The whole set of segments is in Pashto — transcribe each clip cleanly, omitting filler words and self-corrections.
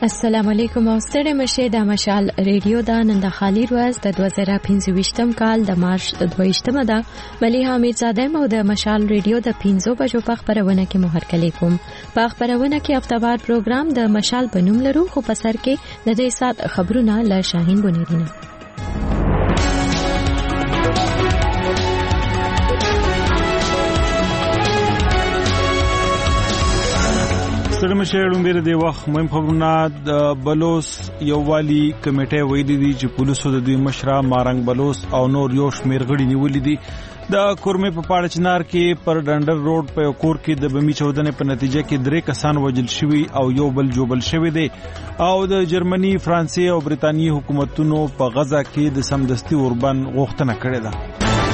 السلام علیکم او ستړي مشه د مشال ریډیو دا نن د خالی ورځ د 2025م کال د مارچ د 22مه ده مليحه میرزاده مو د مشال ریډیو د 15 بجو په خبرونه کې مهر کلی کوم په خبرونه کې هفتوار پروګرام د مشال بنوم لرو خو په سر کې د دې سات خبرونه ل شاهین بنیدینه سلام شهرون بیر دی وخت مهم خبرونه د بلوس یووالي کمیټه ویلي دي چې پولیسو د دوی مشره مارنګ بلوس او نور یو شمیر غړي نیولې دي د کورمه په پاړه چنار کې پر ډنډر روډ په کور کې د بمی چودنې په نتیجه کې 3 کسان وژل شوي او یو بل جوبل شوی دی او د جرمني فرانسې او برتانیې حکومتونو په غزا کې د سمدستي اوربن غوښتنه کړې ده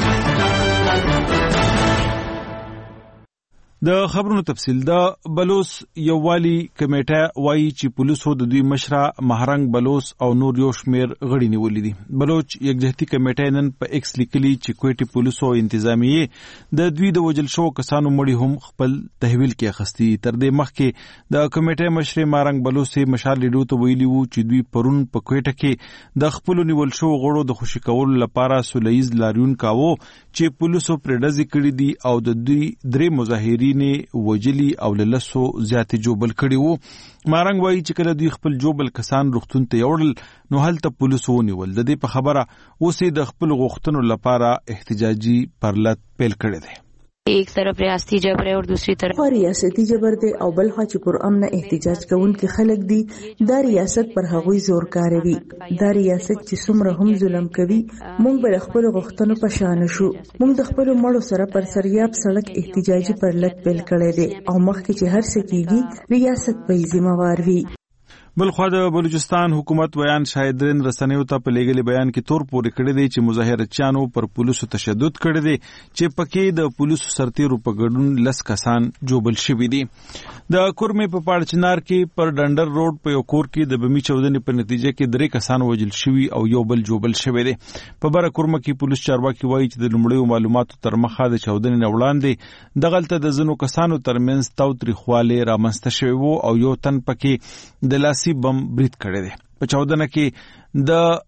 د خبرونو تفصیل د بلوس یووالي کمیټه وایي چې پولیسو د دوی مشره مهرنګ بلوس او نور یو شمیر غړي نیولې دي بلوچ یکجهتي کمیټه نن په ایکس لیکلي چې کوټي پولیسو انتظامیه د دوی د وجل شو کسانو مړي هم خپل تحویل کې اخستي تر دې مخکې د کمیټه مشره مهرنګ بلوس مشال لیدو ته ویلي وو چې دوی پرون په کوټه کې د خپل نیول شو غړو د خوشی کول لپاره سولېز لاریون کاوه چې پولیسو پرډزي کړی دي او د دوی 3 مظاهرین وجلی او لسو زیات جوبل کړي وو مارنګ وایي چې کله دوی خپل جوبل کسان رختون ته یوړل نو هلته پولیسو ونیول د دې په خبره اوسې د خپل غوښتنو لپاره احتجاجي پرلط پیل کړی دی ایک طرف ریاستی جبر ہے اور دوسری طرف ریاستی جبر دی او بل خوا چې پر امن احتجاج کوونکي خلک دي دا ریاست پر هغوی زور کاروي دا ریاست چې څومره هم ظلم کوي مونږ به خپل غوښتنو په شان شو مونږ د خپل مړو سره پر سریاب سړک احتجاجي پرلط پیل کړی دی او مخکې چې هر څه کیږي ریاست په ذمہ وار وي بلخوا د بلوچستان حکومت بیان شاهدین رسنیو ته په لګلي بیان کې تور پورې کړی دی چې مظاهرچیانو پر پولیسو تشدد کړی دی چې پکې د پولیسو سرتیرو په ګډون 10 کسان جوبل شوي دي د کورمه په پاړه چنار کې پر ډنډر روډ په یو کور کې د بمی چودنې په نتیجه کې 3 کسان وژل شوي او یو بل جوبل شوی دی په بره کورمه کې پولیس چارواکي وایي چې د لومړیو معلوماتو تر مخه د چودنې نه وړاندې دغلته د زنو کسانو ترمنځ تاوتریخواله رامنځته شوی وو او یو تن پکې د لاسی بم برید کړی دی په چودنه کې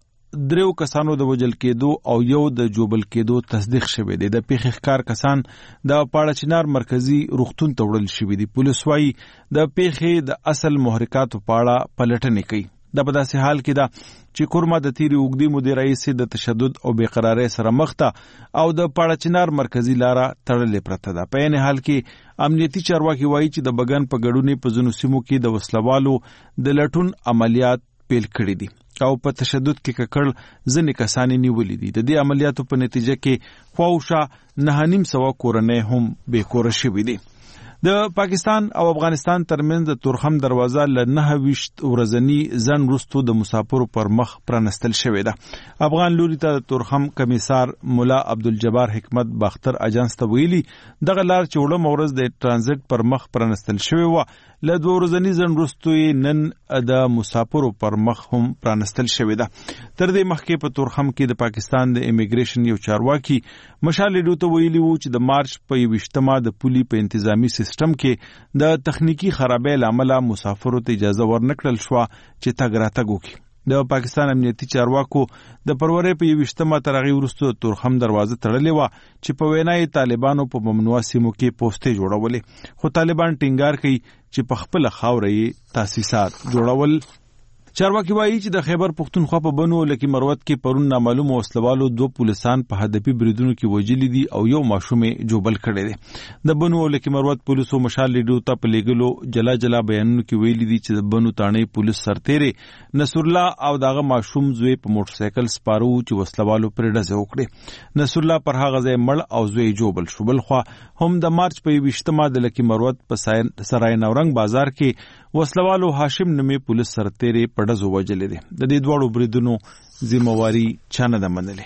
د 3 کسانو د وجل کېدو او یو د جوبل کېدو تصدیق شوی دی د پیښې ښکار کسان د پاړه چنار مرکزی روغتون ته وړل شوی دی پولیس وايي د پیښې د اصل محرکاتو پاړه پلټنې کوي د په داسې حال کې دا چې کورما د تیری وګړي مدیر رئیس د تشدد او بے قراری سره مخ ته او د پاړه چنار مرکزی لاره تړلې پرته ده په ان حال کې امنیتي چارواکي وایي چې د بګن په ګډونې په ځینو سیمو کې د وسلوالو د لټون عملیات پیل کړي دي او په تشدد کې ککړ ځنې کسانې نیولې دي د دې عملیاتو په نتیجه کې خواوشا 9.5 کورنۍ هم بې کوره شوي دي د پاکستان او افغانستان ترمنځ د تورخم دروازه ل 29 ورځنی ځن وروسته د مسافرو پر مخ پرانستل شوې ده افغان لوري ته د تورخم کمیسار مولا عبدالجبار حکمت باختر اجانس ته ویلي دغه لار چې وړم ورځ د ترانزیت پر مخ پرانستل شوې و ل 2 ورځنی ځن وروسته نن د مسافرو پر مخ هم پرانستل شوې ده تر دې مخکې په تورخم کې د پاکستان د امیګریشن یو چارواکي مشال لیدو ته ویلي وو چې د مارچ په 28مه د پولي په انتظامی سیستم کې د تخنیکی خرابۍ لامل مسافرو ته اجازه ورنکړل شو چې تګ راتګ وکړي د پاکستان امنیتي چارواکو د پرورې په 28مه ترغي ورستو تورخم دروازه تړلې و چې په وینای طالبانو په ممنوعه سیمو کې پوسټې جوړولې خو طالبان ټینګار کوي چې په خپل خاورې تاسیسات جوړول چارواکي وایي چې د خیبر پختونخوا په بنو لکی مروت کې پرون نامعلوم وسلوالو 2 پولیسان په هدفي بریدونو کې وژلي دي او یو ماشوم جوبل کړی دی د بنو لکی مروت پولیسو مشال لیدو ته په لګلو جلا بیانونو کې ویلي دي چې د بنو تانې پولیس سرتیره نصر الله او داغه ماشوم زوی په موټر سایکل سپارو چې وسلوالو پرډزه وکړي نصر الله پر هغه ځای مړ او زوی جوبل شو بل خو هم د مارچ په 28مه د لکی مروت په سرای نورنګ بازار کې وسلوالو هاشم نومې پولیس سرتیره پړز وجلې دي د دې دوړو بریدونو ذمہواری چانه ده منلې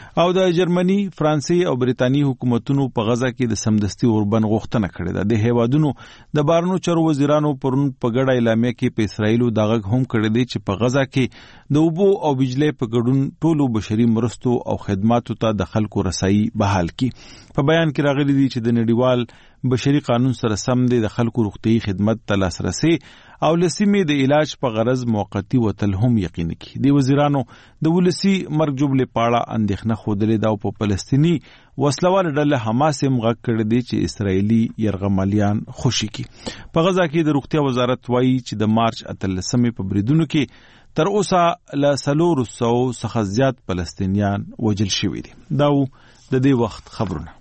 او د جرمني، فرانسې او بریتانیې حکومتونو په غزا کې د سمدستي اوربند غوښتنه کړې ده. د هیوادونو د بهرنیو چارو وزیرانو پرون په ګډه اعلامیه کې په اسرایلو دا غږ هم کړی دی چې په غزا کې د اوبو او بجلی په ګډون ټولو بشري مرستو او خدماتو ته د خلکو رسایي بحال کړي. په بیان کې راغلي دي چې د نړیوال بشري قانون سره سم دی د خلکو روغتیايي خدمت ته لاسرسي او لسیمې د علاج په غرض موقتی وتل هم یقیني کړي. د وزیرانو د ولسی مرګ جوړلې پاړه اندېښنه خوده دا په فلسطینی وسلوال ډله حماس هم غږ کړی دی چې اسرایلی يرغمالیان خوشي کی. په غزا کې د روغتیا وزارت وایي چې د مارچ 18 په بریدونو کې تر اوسه ل 300 څخه زیات فلسطینیان وژل شوي دي. دا د دې وخت خبرونه.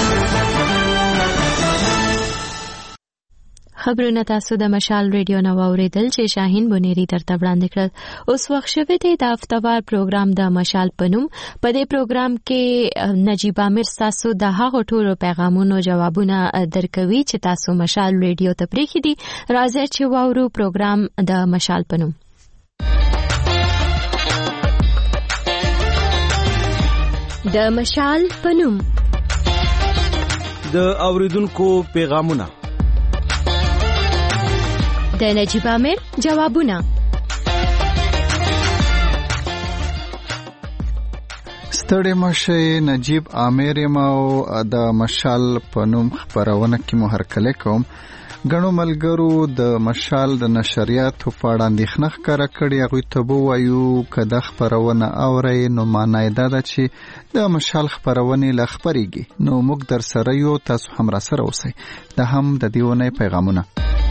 خبرونه تاسو د مشال ریډیو نو اوریدل چې شاهین بونيري درته وړاندې کړل. اوس وخت شوه دی د هفتوار پروګرام د مشال پنوم. په دې پروګرام کې نجیب عامر تاسو د هغو ټولو پیغامونو جوابونه درکوي چې تاسو مشال ریډیو ته پریخي دي. راځي چې واورو پروګرام د مشال پنوم. د مشال پنوم د اوریدونکو پیغامونه، د نجیب عامر جوابونه. ستړي مشه نجیب عامر او د مشال په نوم خبرونه کې مو هرکله کوم. غنو ملګرو د مشال د نشریاتو په اړه اندېښنه ښکاره کړې. هغوی ته به وایو که د خبرونه اورئ نو معنی دا ده چې د مشال خبرونې لا خپرېږي. نو موږ در سره یو، تاسو هم را سره اوسئ. دا هم د دې اونۍ پیغامونه.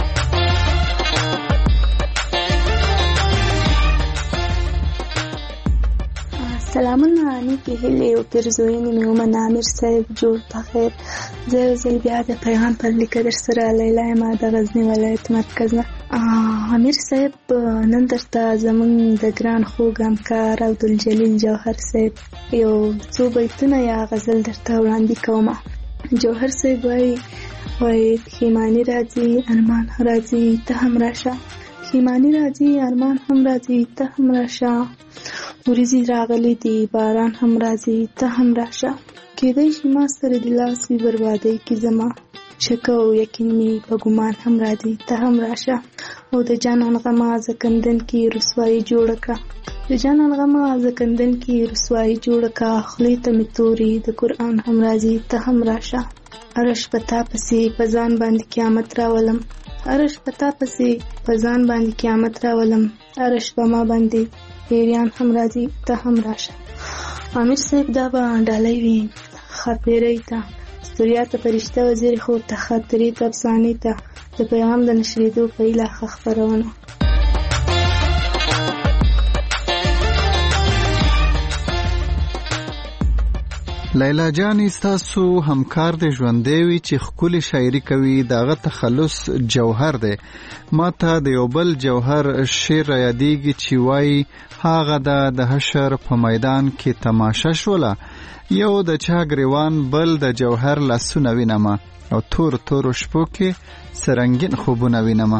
سلامونه نیکی هیلې او پرزوینې مې ومنه. امیر صاحب جوړ بخیر. زه یو ځل بیا د پیغام پر لیکه در سره لیلا یم د غزني ولایت مرکز نه. امیر صاحب نن درته زموږ د ګران خوږ همکار عبدالجلیل جوهر صاحب یو څو بیتونه یا غزل درته وړاندې کومه. جوهر صاحب وایي پښیماني راځي ارمان راځي ته هم راشه، پښیماني راځي ارمان هم راځي ته هم راشه، وریځې راغلي دي باران هم راځي ته هم راشه، کېدای شي ما سره د لاس وي بربادۍ کې زما، شک او یقین مې په ګمان هم راځي ته هم راشه، او د جانان غمه زکندن کې رسوایي جوړه کړه، د جانان غمه زکندن کې رسوایي جوړه کړه، خولې ته مې توري د قرآن هم راځي ته هم راشه، ارش پتا پسې په ځان باندې قیامت راولم، ارش پتا پسې په ځان باندې قیامت راولم، ارش په ما باندې پیریان هم راځي ته هم راشه. امیر صاحب دا به ډالۍ وي خاپیرۍ ته، ستوریا ته فرشته وزیر خور ته خاطرې ته افسانې ته د پیغام د نشریدو په هیله ښه خپرونه. لیلا جانی ستاسو همکار دی ژوندی وي چې ښکلې شاعري کوي. دغه تخلص جوهر دی. ما ته د یو بل جوهر شعر را یادېږي چې وایي هغه د حشر په میدان کې تماشه شوله، یو د چا ګریوان بل د جوهر لاسونه وینمه، او تور تورو شپو کې سرنګین خوبونه وینمه.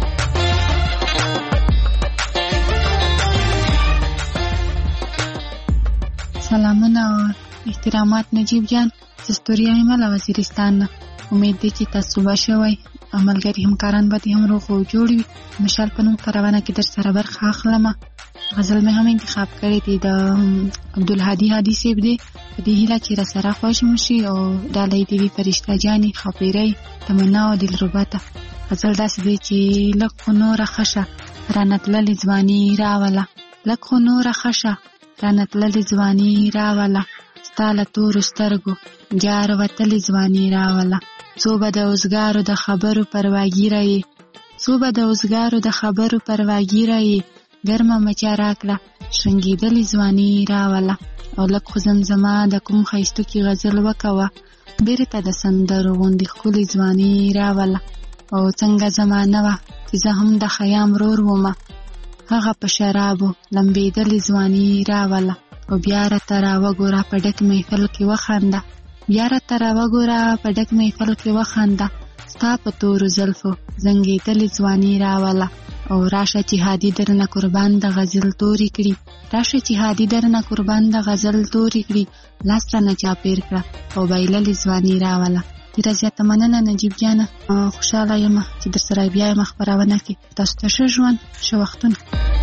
سلامونه احترامات نجیب جان، زستوریا ایمالا وزیرستان نه. امید دی چې تاسو به شوی عملګری همکاران به هم روغ او جوړ وي. مشال په نوم خبرونه کې در سره برخه اخلم. غزل مې هم انتخاب کړی دی د عبدالهادي هادي صاحب دی. په دې هیله چې را سره خوښ مو شي او ډالۍ دې وي فرشته جانې خاپیرۍ تمنا او دلرباته. غزل داسې دی چې لږ خو نوره ښه رانه تللې ځواني راوله، لږ خو نوره ښه رانه تللې ځواني راوله، ستا له تورو سترګو جار وتلې ځواني راوله، څو به د اوزګارو د خبرو پرواګیره یې، څو به د اوزګارو د خبرو پرواګیره یې، ګرمه مچا راکړه شرنګېدلې ځواني راوله، او لږ خو زمزمه د کوم ښایستو کې غزل وکوه، بیرته د سندرو غوندې ښکلې ځواني راوله، او څنګه زمانه وه چې زه هم د خیام رور ومه، هغه په شرابو لمبېدلې ځواني راوله، او بیا راته راوګوره په ډک محفل کې وخانده، بیا راته راوګوره په ډک محفل کې وخانده، ستا په تورو زلفو زنګېدلې ځواني راوله، او راشه چې هادي درنه قربان د غزل توري کړي، راشه چې هادي درنه قربان د غزل توري کړي، لاس رانه چاپېر کړه او بایللې ځواني راوله. ډېره زیاته مننه نجیب جانه، خوشحاله یم چې در سره بیا یم خپرونه کې. تاسو ته ښه ژوند، ښه وختونه.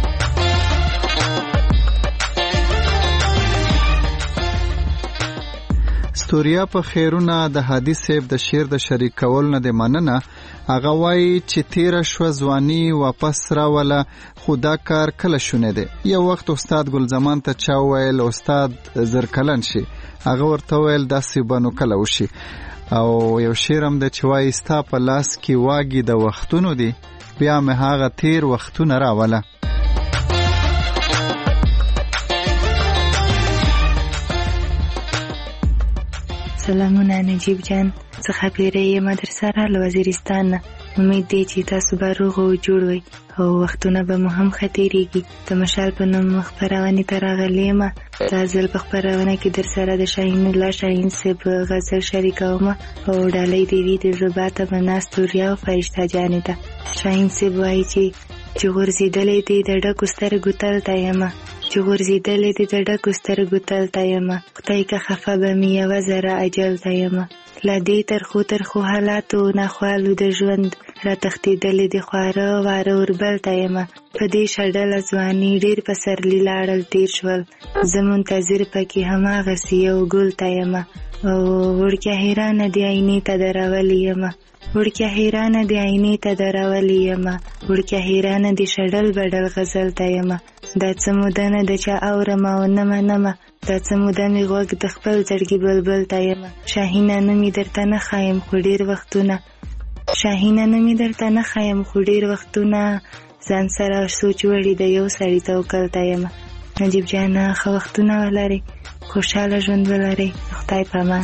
ستوریا په خیرونه د هادي صاحب د شعر د شریک کول نه د مننه. هغه وایي چې تیره شوه ځواني واپس راوله، خو دا کار کله شونې دی. یو وخت استاد ګلزمان ته چا وویل استاد زر کلن شي، هغه ورته وویل داسې به نو کله وشي. او یو شعر هم دی چې وایي ستا په لاس کې واګي د وختونو دی، بیا مې هغه تیر وختونه راوله. سلامونه نجیب جان، زه خبیره یم در سره له وزیرستان نه. امید دی چې تاسو به روغ او جوړ وئ او وختونه به مو هم ښه تېرېږي. د مشال په نوم خپرونې ته راغلې یم. دا ځل په خپرونه کې در سره د شاهین الله شاهین صاحب غزل شریکوم او ډالۍ د وي د زباته به ناستو ریا او فرشته جانې ته. شاهین صاحب وایي چې غورځېدلی دی د ډکو سترګو تل ته یمه، چې غورځېدلی دی د ډکو سترګو تل ته یمه، خدای که خفه به مې یوه ذره اجل ته یمه. له دې ترخو حالاتو ناخوالو د ژوند را تښتېدلې د خواره واره اوربل ته یمه. په دې شډله ځواني ډېر پسرلي لاړل تېر شول، زه منتظر پکې هماغسې یو ګل ته یمه. او وړکیه حیرانه د آینې ته درولې یمه، وړکیه حیرانه د آینې ته درولې یمه، وړکیه حیرانه د شډل بدل غزل ته یمه. دا څه موده نه ده چې اورم او نه منمه، دا څه موده مې غوږ د خپل زړګي بلبل ته یمه. شاهینه نومې درته نه ښایم خو ډېر وختونه، شاهینه نومې درته نه ښایم خو ډېر وختونه، ځان سره سوچ وړي د یو سړي توکل ته یمه. نجیب جانه ښه وختونه ولرئ، خوشحاله ژوند ولرئ، خدای په امان.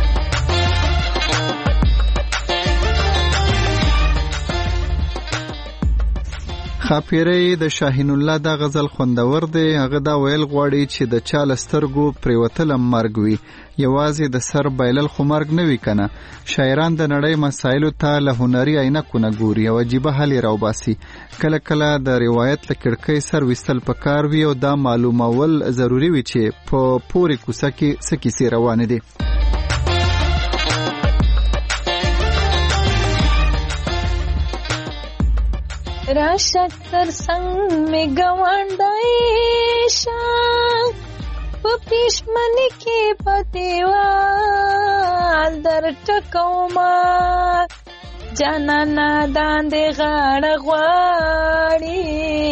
خاپیری د شاهین الله دا غزل خوندور دی. هغه دا ویل غواړي چې د چا له سترګو پرېوتله مرګ وي، یوازې د سر بایلل خو مرګ نه وي کنه. شاعران د نړۍ مسایلو ته له هنري عینکو نه ګوري او عجیبه حل یې راوباسي. کله کله د روایت له کړکۍ سر ویستل پکار وي او دا معلومول ضروري وي چې په پورې کوڅه کې څه کیسې روانې دي. راشد تر سنگ میں گوانڈائی شاہ پا پیشمنی کے پتیوال در ٹکوما جانا نادان دے غاڑ غواڑی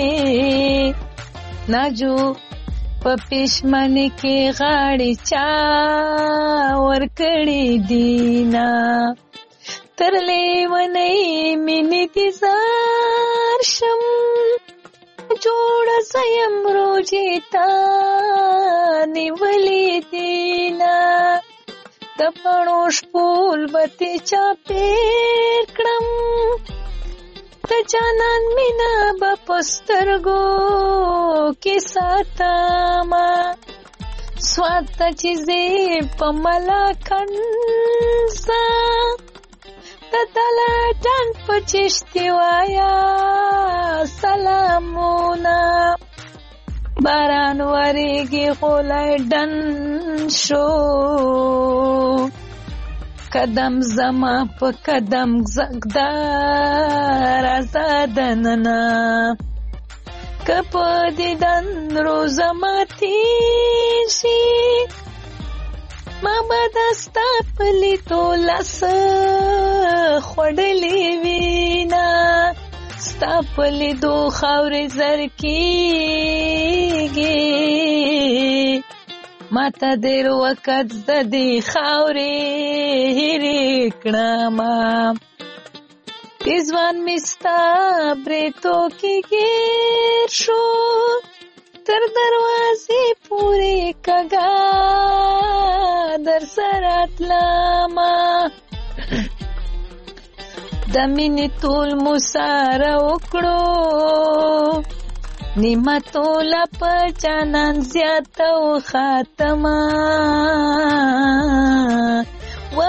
ناجو پا پیشمنی کے غاڑی چاور کڑی دینا ترلے ونئی منی دیزار شم جوڑ زیم روجیتا نیولی دینا دپنوش پول بتی چا پیر کرم تجانان مینا بپسترگو کی ساتا ما سواتا چیزی پملا کنسا تدلا ټن پچشتی وایا سلامونا باران وریگی غولای ډن شو قدم زما په قدم زګدار آزادننا کپ دیدن روزما تیشی ما بدستا پلی تو لس خوڑلی وینا ستا پلی دو خاوری زرکیگی ما تا دیر وقت زدی خاوری ریکنا تیزوان مستا بریتو کی گیر شو تر دروازی پوری کگا در سرات لاما دمینی طول مسارا اکڑو نیمه تولا پچانان زیاده و خاتما و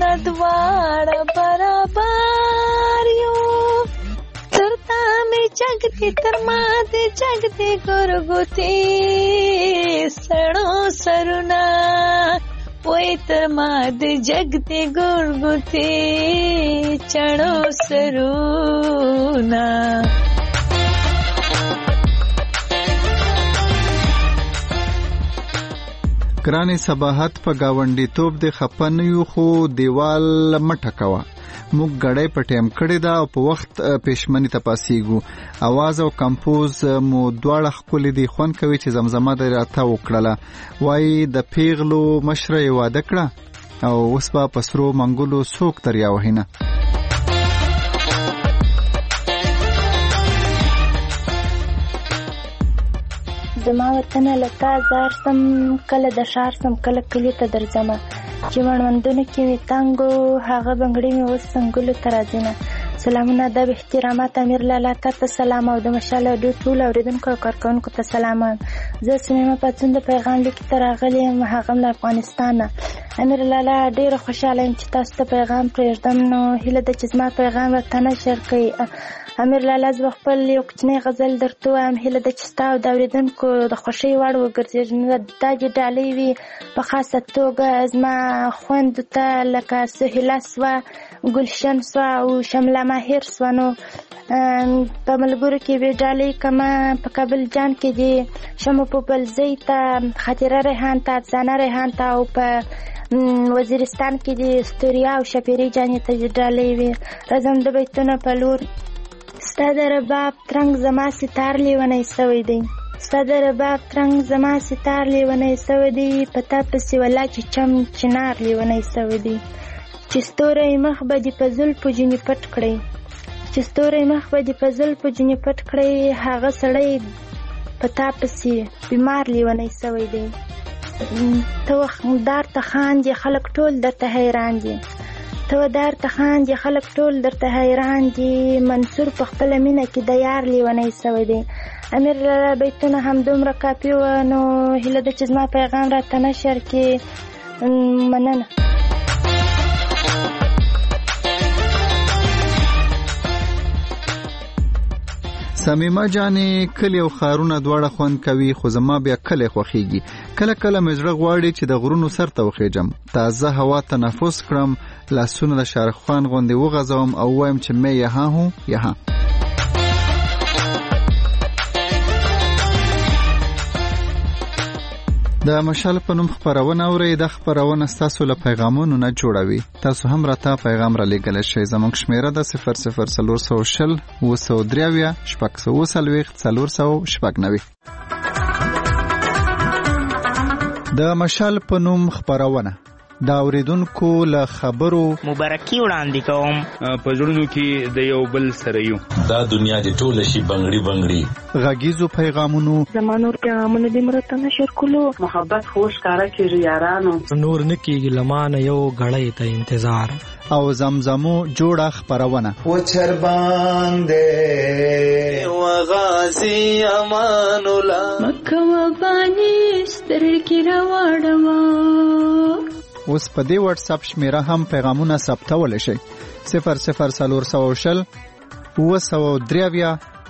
پمندوار برابر یو ترتا می چا جگتی تر ما د جگتی ګورګوتی سړو سرونه وای تر ما د جگتی ګورګوتی چړو سرونه. ګرانې صباحت په گاونډي توپ د خپنیو خو دیوال مټه کوا موږ غړې په ټیم کړی دا او په وخت پېشمنی تپاسیګو आवाज او کمپوز مو دواړه خپل دي خون کوي چې زمزمه د راته وکړه وای د پیغلو مشره واده کړه او اوس په پسرو منګولو څوک تریا وهینه. زما وطن لتا زار سم کله د شار سم کله کلی ته درځم چې مړوندونه کې می تانګو هغه بنگړې می وس څنګه تر ازینه. سلامونه د احترامات امیر لالا ته سلام او د مشاله د ټول اوریدونکو کارکونکو ته سلام. زه سمیمه پاتون د پیغام لیک تر غلې هغه له افغانستان. امیر لالا ډیر خوشاله یم چې تاسو ته پیغام پرېږدم نو هله د چې زما پیغام ورته نشر کړئ. امیر لالا زه خپل یو کوچنی غزل درته وایم هله د چې تاسو د اوریدونکو د خوشي وړ وګرځي دا چې ډالۍ وي په خاصه توګه زما خوند ته لکه سهیلا سوا ګلشن سوا او شمله ماهر سوا نو په ملګرو کې به ډالۍ کما په کابل جان کې دي شمو په بلځي ته خاطره ریحان ته ځانه ریحان ته او په وزیرستان کې دي استوریا او شپيري جانې ته ډالۍ وي. راځم د بیتونو په لور. ستاد رباب ترنګ زما ستار لیونی سوی دی ستاد رباب ترنګ زما ستار لیونی سوی دی پتا پسې ولا چې چم چنار لیونی سوی دی چې ستوري مخ به دی په زلفو جنې پټ کړي چې ستوري مخ به دی په زلفو جنې پټ کړي هغه سړی پتا پسې بیمار لیونی سوی دی. تو دار ته خان دي خلک ټول درته حیران دي تو دار ته خان دي خلک ټول درته حیران دي منصور په خپل مینه کې د یار لیونی سوی دی. امیر لالا بیتونه هم دومره کافي و نو هله د چې زما پیغام راته نشر کې مننه. سمیمه جانې کلی او خارونه دواړه خوند کوي خو زما بیا کلی خوښیږي. کله کله مې زړه غواړي چې د غرونو سر ته وخېجم تازه هوا تنفس کړم لاسونه د شارخ خان غوندې وغځوم او وایم چې مې یها هو یها. د مشال په نوم خبرونه اورئ. د خبرونه ستاسو له پیغامونو نه جوړوي. تاسو هم راته پیغام را لېږلی شئ. زموږ شمیره ده 00420 203 490. د مشال په نوم خبرونه دا اوریدونکو له خبرو مبارکي وړاندې کوم. په ژوندو کې د یو بل سره یو دا دنیا دې ټول شي بنگړي بنگړي. غږیزو پیغامونو زمانور پیغامونه دې مرته نشر کولو محبت خوش کارا کیږي یارانو نور نکیږي لمانه یو غړې ته انتظار او زمزمو جوړه خبرونه و چر باندې و غازی امان الله مکه و بانی سترګې راوړم. اوس په دې واتس اپ شمیره هم پیغامونه ثبتول شي 00420 203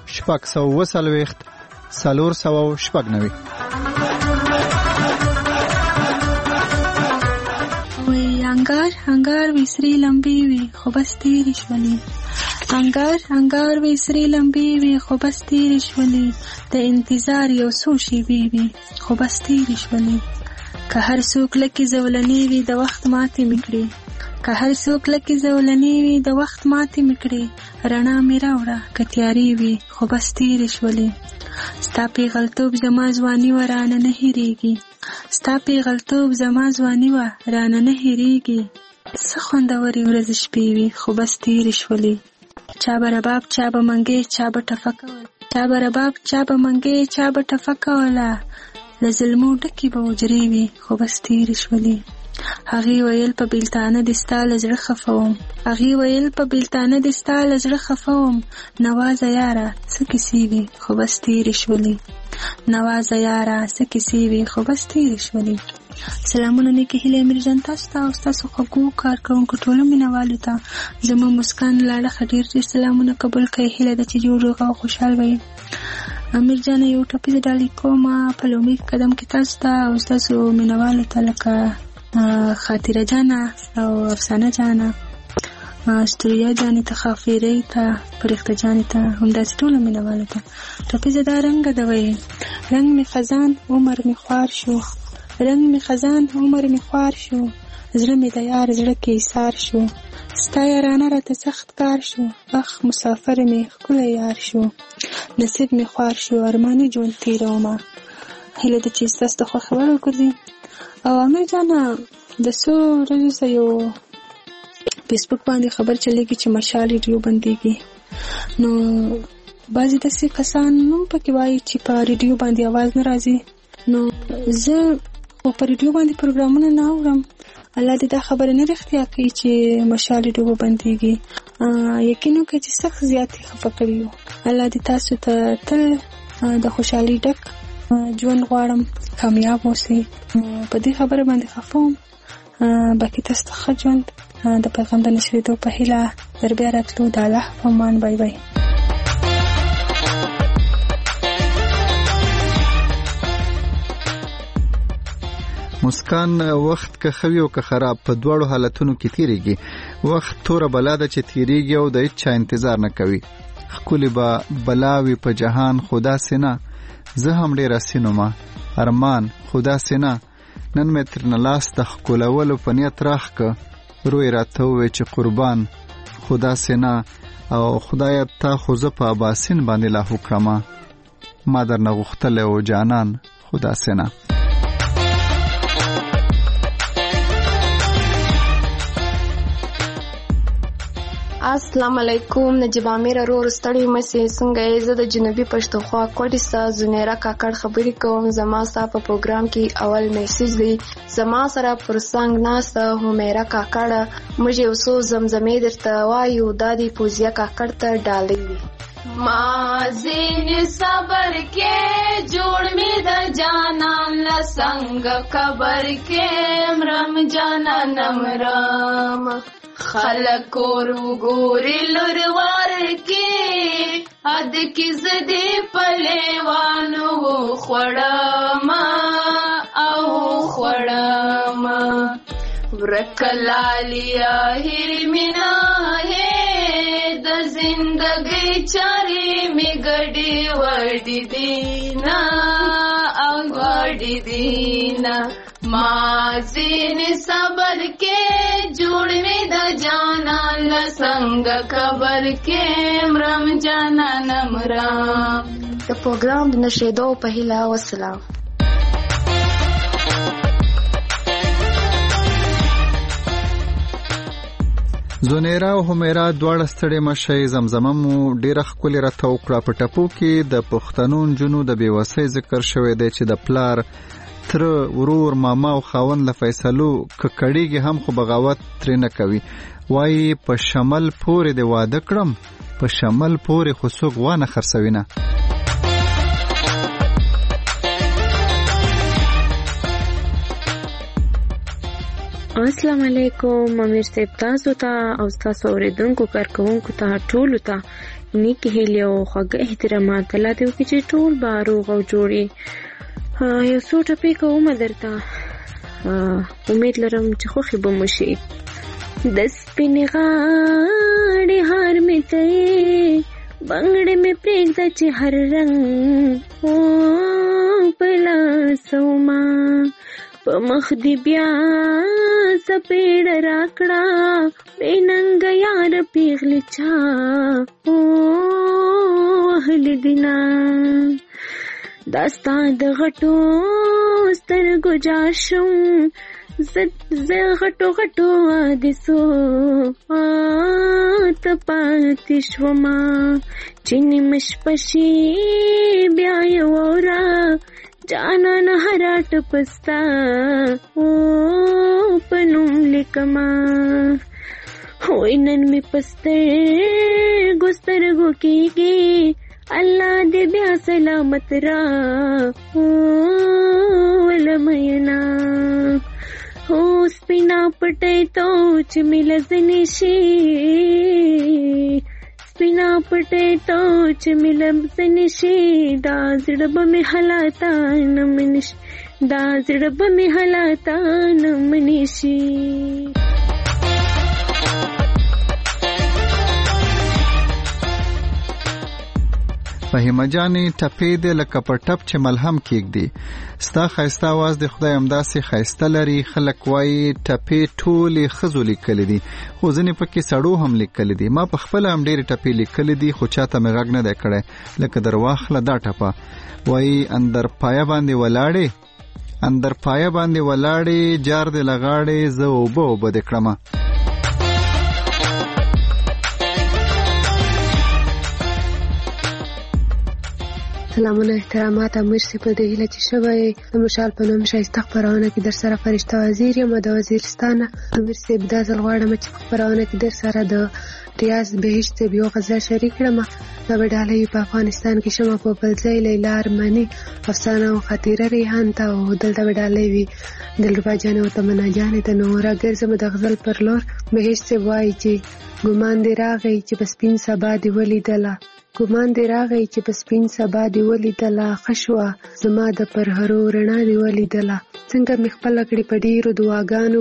490. انگار ویسری لمبی وی خو بس تیری شولی انگار ویسری لمبی وی خو بس تیری شولی د انتظار یو سو شی وی خو بس تیری شولی که هر څوک لکه زولنی وی د وخت ماتې میکړي که هر څوک لکه زولنی وی د وخت ماتې میکړي رڼا می راوړه کتیاری وی خو بس تیری شولی ستا پیغلتوب زما ځواني ورانه نه هېریږي ستا پیغلتوب زما ځواني ورانه نه هېریږي څه خوندورې ورځې شپې وي خو بس تېرې شولې چا به رباب چا به منګې چا به ټفه کوله چا به رباب چا به منګې چا به ټفه کوله له ظلمو ډکې به حجرې وي خو بس تېرې شولې هغې ویل په بیلتانه دې ستا له زړه خفه وم هغې ویل په بیلتانه دې ستا له زړه خفه وم نوازه یاره څه کیسې وي خو بس تېرې شولې نوازه یاره څه کیسې وي خو بس تېرې شولې. سلامونه نیکې هیلې امیرجان تاسو ته او ستاسو خوږو کارکوونکو ټولو مینوالو ته زما مسکان لاړه ډېر ډېر سلامونه قبول کړئ. هیله ده چې جوړ روغ او خوشحال وئ. امیرجان یو ټاپیزه ډالۍ کومه په لومړي قدم کې تاسو ته او ستاسو مینوالو ته لکه خاطره جانه او افسانه جانه، استوریا جانې ته، خافیرۍ ته، فرښته جانې ته، همداسې ټولو مینوالو ته. ټاپیزه دا رنګه ده وایي: رنګ می خزان عمر می خوار شو، رنګ می خزان عمر می خوار شو، زړه می د یار زړه کې ایثار شو، ستا یارانه راته سخت کار شو، اخ مسافر می ښکلی یار شو، نصیب می خوار شو، ارماني ژوند تېرومه. هیله ده چې ستاسو ته خوښه وړ وګرځي. او امیر جانه د څو ورځو څخه یو فیسبوک باندې خبر چلېږي چې مشال ریډیو بندېږي. نو بعضې داسې کسان هم پکې وایي چې په ریډیو باندې اواز نه راځي. نو زه خو په ریډیو باندې پروګرامونه نه اورم. الله دې دا خبره نه رښتیا کوي چې مشال ریډیو به بندېږي. یقین وکړئ چې سخت زیات یې خفه کړي یو. الله دې تاسو ته تل د خوشحالۍ ډک ژوند غواړم، کامیاب اوسئ. په دې خبره باندې خفه وم. باقي تاسو ته ښه ژوند د پیغام د نشریدو په هیله در بیا راتلو. د الله په امان. بای بای. مسکان وخت که خوي او که خراب په دواړو حالتونو کې تیریږي. وخت توره بلا ده چې تیریږي او د هیڅ چا انتظار نه کوي. ښکلې به بلاوي په جهان خدا سینا، زه هم ډېره سینومه ارمان خدا سینا. نن مې ترنه لاس د ښکلولو په نیت راخ که، روی راته ووی چې قربان خدا سینا. او خدایه تا خو زه په اباسین باندې لاهو کړمه، ما درنه غوښتلی و جانان خدا سینا. السلام علیکم. نجیب امیر ورور ستړي مسې څنګه یې؟ زه د جنوبي پښتونخوا کوټې څخه زنیره کاکړ خبرې کوم. زما ستا په پروګرام کې اول میسیج دی. زما سره پر څنګ ناسته همیره کاکړه، موږ یو څو زمزمې درته وایو، دا دې پوزیه کاکړ ته ډالۍ وي. ما زین صبر کې جوړ می د جانان لسنګ قبر کې مرم جانان مرم، خلق ورو ګوري لوروار کې اد کی زدي پلیوانو خړما او خړما ورکلالیا هرمنا ہے د زندګي چاري می ګډي وړي دینا او وړي دینا. ما زین صبر کې جوړ می د جانان لسنګ خبر کې مرم جانان مرم. د پروګرام د نشریدو په هیله وسلام. زونیرا او همیرا دواړه ستړي مشي زمزمه مو ډیره ښکلې راته وکړه. په ټپو کې د پښتنو نجونو د بېوسۍ ذکر شوی دی چې د پلار تر ورور ماما او خاوند له فیصلو ککړیږي هم خو بغاوت ترې نه کوي. وایي په شمل پورې د واده کړم، په شمل پورې خو څوک وانه خرڅوي نه. السلام علیکم. امیر صاحب تاسو ته او تاسو اوریدونکو کارکوونکو ته ټولو ته نیکی هیلې او خوږه احترامات. الله دې وکړي چې ټول به روغ او جوړ وي. یو څو ټپې کومه درته، امید لرم چې خوښې به مو شي. د سپینې غاړې هار مې ته بنګړې مې پرېږده چې هر رنګ په لاسوما په مخ دې بیا سپېړه راکړه بې ننګه یار پیغلې چا وهلې دینه. داستا د غټو سترګو جار شم، زه غټو غټو حادثو پاتې شومه چې نیمه شپه شي بیا یې واوره جانان هره ټپه ستا په نوم لیکمه. وای نن مې په سترګو کېږي الله دې بیا سلامت را ولمینا سپینا پټې تو چې ملزنی شي سپینا پټې تو چې ملزنی شي دا زړه به مې حالاتا نمنش دا زړه به مې حالاتا نمنشي فهیمه جانې ټپې دې لکه په ټپ چې ملهم کېږدي ستا ښایسته اواز د خدای همداسې ښایسته لري خلک وایي ټپې ټولې ښځو لیکلي دي خو ځینې پکې سړو هم لیکلي دي ما په خپله هم ډېرې ټپې لیکلي دي خو چاته مې غږ نه دی کړی لکه در واخله دا ټپه وایي اندر پایه باندې ولاړې جار دې لغاړې زه اوبه دې کړمه سلامونه احترامات امیر سی په دې هیله چې شوی د مشال په نوم ښایسته خپرونه کې در سره فرشته وزیر یم د وزیرستانه امیر سی دا ځل غواړم چې په خپرونه کې در سره د ریاض بهشت یو غزل شریک کړم دا وډالۍ په افغانستان کې شمه په بل ځای لیلا ارمانی افسانه او خطیره ریحان ته او دلته وډالۍ وی دلربا جان او تمنا جان ته نورا ګرځم د غزل پر لور بهشت وایي چې ګمان دې راغی چې بس پین سبا دی ولیدله ګمان دې راغی چې په سپین سبا دی ولیدله خشوه زما د پرهرو رڼا دی ولیدله څنګه مې خپله کړې په ډېرو دعاګانو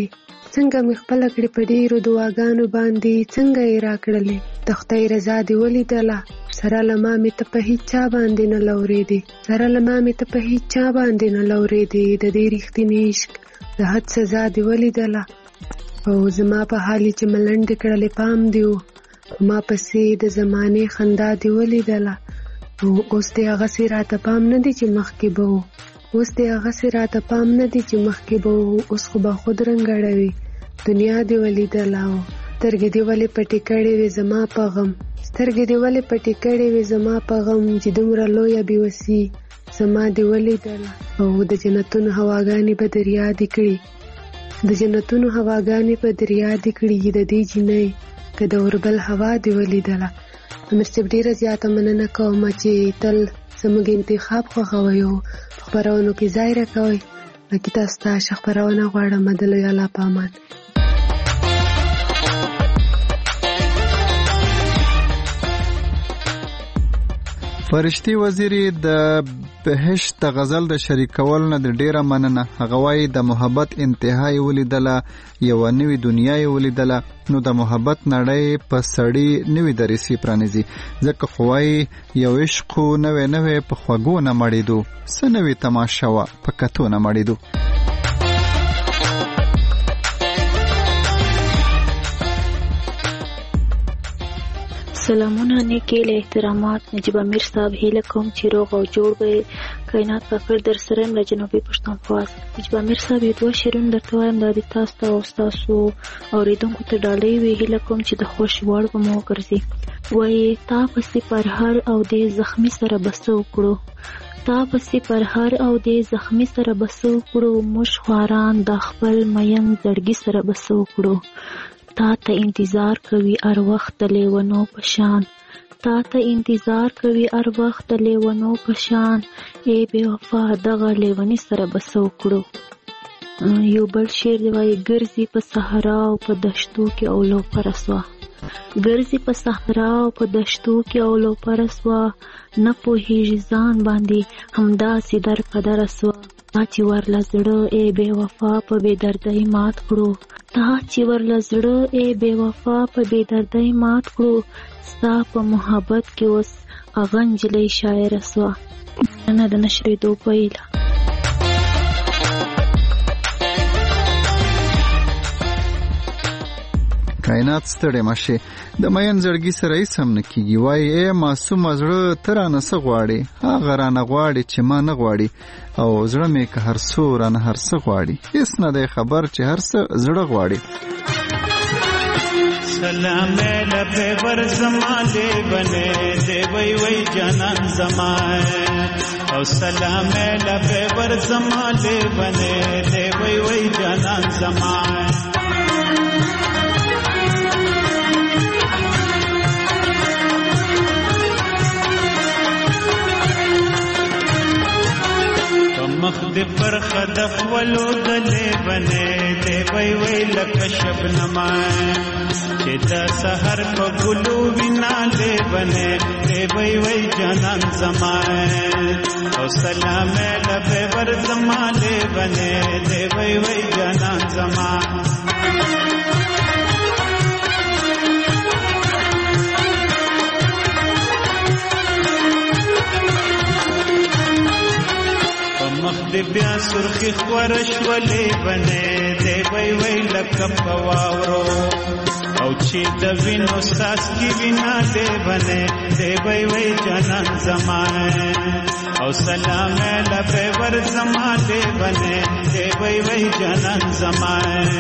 باندې څنګه یې راکړلې د خدای رضا دی ولیدله سره له ما مې ته په هیڅ چا باندې نه لورېدې د دې رښتیني عشق د حد سزا دی ولیدله او زما په حالې چې ملنډې کړلې پام دی و ما پسې د زمانې خندا دی ولیدله او اوس دې هغسې راته پام نه دی چې مخکې به و اوس خو به خود رنګړوي دنیا دی ولیدله او سترګې دې ولې پټې کړې وې زما په غم چې دومره لویه بېوسي زما دی ولیدله او د جنتونو هواګانې به در یادې کړي د دې جینۍ که د اوربل هوا دی ولیدله امیر صاحب ډېره زیاته مننه کوم چې تل زموږ انتخاب خوښوئ او خپرونو کې ځای راکوئ لکه تاسو ته ښه خپرونه غواړم د لوی الله په امان فرشتي وزیري د بهشت د غزل د شریکول نه د ډیره مننه هغه وایي د محبت انتهای ولیدله یو نوې دنیا یې ولیدله نو د محبت نړۍ په سړی نوې درسي پرانیزي ځکه خو وایي یو عشق نوې په خوږو نه مړېدو څه نوې تماشه وه په کتو نه مړېدو سلامونه نیکې له احترامات نجیب امیر صاحب هیله کوم چې روغ او جوړ به کائنات کاکړ در سره یم له جنوبي پښتونخوا نجیب امیر صاحب یو دوه شعرونه درته وایم دا د تاسو ته او ستاسو اورېدونکو ته ډالۍ وي هیله کوم چې د خوښ وړ به مو وګرځي وایي تا پسې پر هر او دې زخمي سره به څه وکړو موږ خواران د خپل مین زړګي سره به څه وکړو تا ته انتظار کوي هر وخت د لیونو په شان ای بې وفا دغه لیونی سره به څه وکړو یو بل شعر دی وایي ګرځي په صحرا او په دشتو کې اولو پره سوه نه پوهېږي ځان باندې همداسې در په دره سوه تا چې ورله زړه ای بې وفا په بې دردۍ مات کړو ستا په محبت کې اوس هغه نجلۍ شاعره سوه مننه د نشرېدو پیله کائنات ستړی مشه د مین زړګي سره هیڅ هم نه کیږي وایي ای معصومه زړه ته رانه څه غواړې هغه رانه غواړي چې ما نه غواړي او زړه مې که هر څو رانه هر څه غواړي هیڅ نه دی خبر چې هر څه زړه غواړي سلام لبه ور زمانه بنے دے وی جانان زمان او سلام لبه ور زمانه بنے دے وی جانان زمان خپلو دلې بنې دی وای وای لکه شبنما چې د سحر په ګلو وینا دی بنې دی وای وای جانان زما او سلام لبه ور زما دی بنې دی وای وای جانان زما مخ دې بیا سرخی خورش ولې بنې دی وای وای لکه په واورو او چې د وینو ساس کی وینا دی بنې دی وای وای جانان زما او سلام لبه ور زما دی بنې دی وای وای جانان زما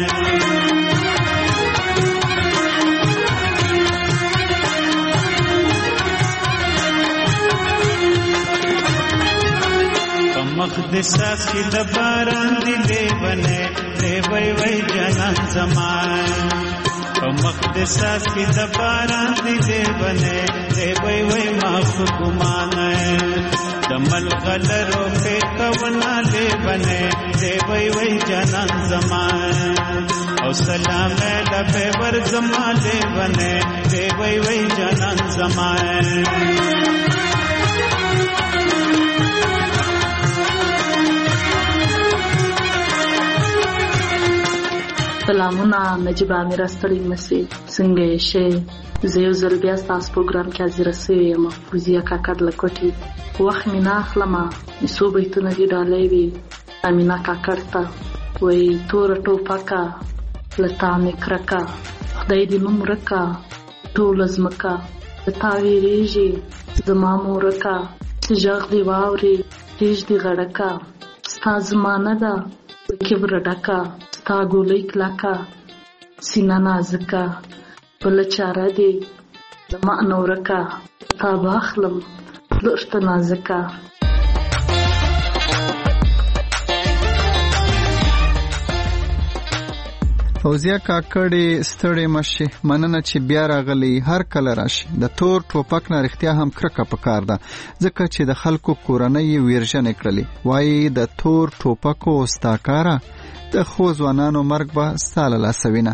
مخ دې ساسي د باران دی بنې دی وای وای جانان زما مخ دې ساسي د باران دی بنې دی وای وای ما ګمان د ملغلرو په کونا دی بنې دی وای وای جانان زما او سلام لبه ور زما دی بنې دی وای وای جانان زما سلامونه نجيب امیر ستړي مسي څنګه یې شي زه یو ځل بیا تاسو پروګرام کې حاضر یم فوزیه کاکړ لکوټي وخت مینا خلما نسو بیتونه دی ډالې وی امینا کاکړ ته وای تور ټوپکا لتا میکرکا خدای دې نوم رکا ټول زمکا لتا ویریږي زما مورکا جغ دی واوري تیج دی غړکا ستا زمانه ده کبر ډکا ستا ګولې کلاکا سینا نازکا بل چاره دی زما نورکا تا باخلم لشت نازکا فوزیه کاکړې ستړې مشه مننه چې بیا راغلی هر کله راشي د تور ټوپک نه رښتیا هم کرکه پکار ده ځکه چې د خلکو کورنۍ ویرژنې کړلې وایي د تور ټوپکو استاکاره د خو ځوانانو مرګ به ستاله لاسوینه